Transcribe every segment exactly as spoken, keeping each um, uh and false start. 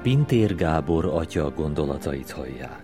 Pintér Gábor atya gondolatait hallják.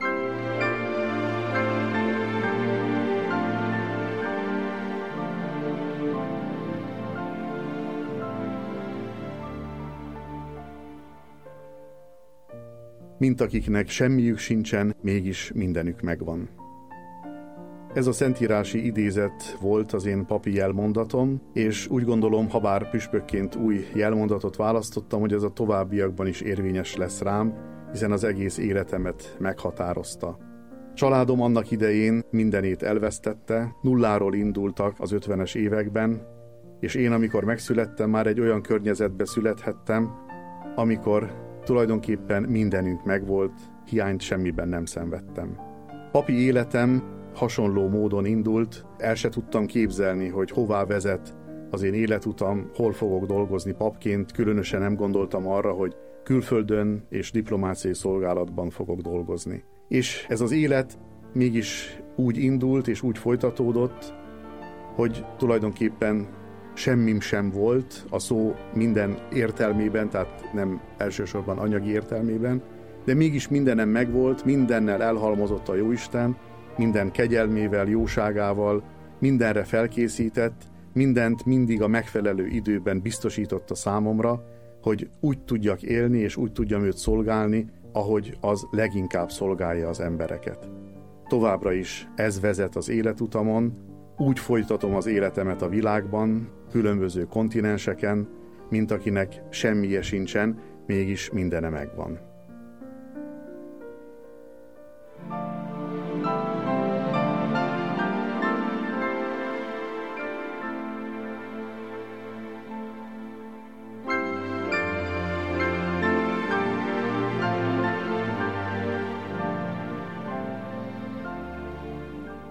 Mint akiknek semmiük sincsen, mégis mindenük megvan. Ez a szentírási idézet volt az én papi jelmondatom, és úgy gondolom, ha bár püspökként új jelmondatot választottam, hogy ez a továbbiakban is érvényes lesz rám, hiszen az egész életemet meghatározta. Családom annak idején mindenét elvesztette, nulláról indultak az ötvenes években, és én, amikor megszülettem, már egy olyan környezetbe születhettem, amikor tulajdonképpen mindenünk megvolt, hiányt semmiben nem szenvedtem. Papi életem hasonló módon indult, el se tudtam képzelni, hogy hová vezet az én életutam, hol fogok dolgozni papként, különösen nem gondoltam arra, hogy külföldön és diplomáciai szolgálatban fogok dolgozni. És ez az élet mégis úgy indult és úgy folytatódott, hogy tulajdonképpen semmim sem volt, a szó minden értelmében, tehát nem elsősorban anyagi értelmében, de mégis mindenem megvolt, mindennel elhalmozott a Jóisten, minden kegyelmével, jóságával, mindenre felkészített, mindent mindig a megfelelő időben biztosította számomra, hogy úgy tudjak élni és úgy tudjam őt szolgálni, ahogy az leginkább szolgálja az embereket. Továbbra is ez vezet az életutamon, úgy folytatom az életemet a világban, különböző kontinenseken, mint akinek semmije sincsen, mégis mindene megvan.